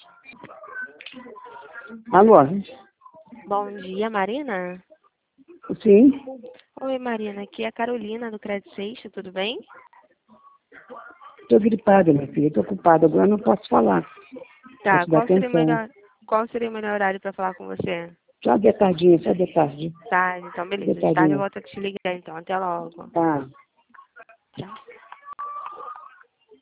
Alô? Bom dia, Marina. Sim? Oi, Marina. Aqui é a Carolina do Crédito Seixo, tudo bem? Estou gripada, minha filha. Estou ocupada. Agora não posso falar. Tá, Posso dar atenção. qual seria o melhor horário para falar com você? Só de tardinha, só de tarde. Tá, então beleza. De De tarde eu tardinha. volto a te ligar, então. Até logo. Tá. Tchau.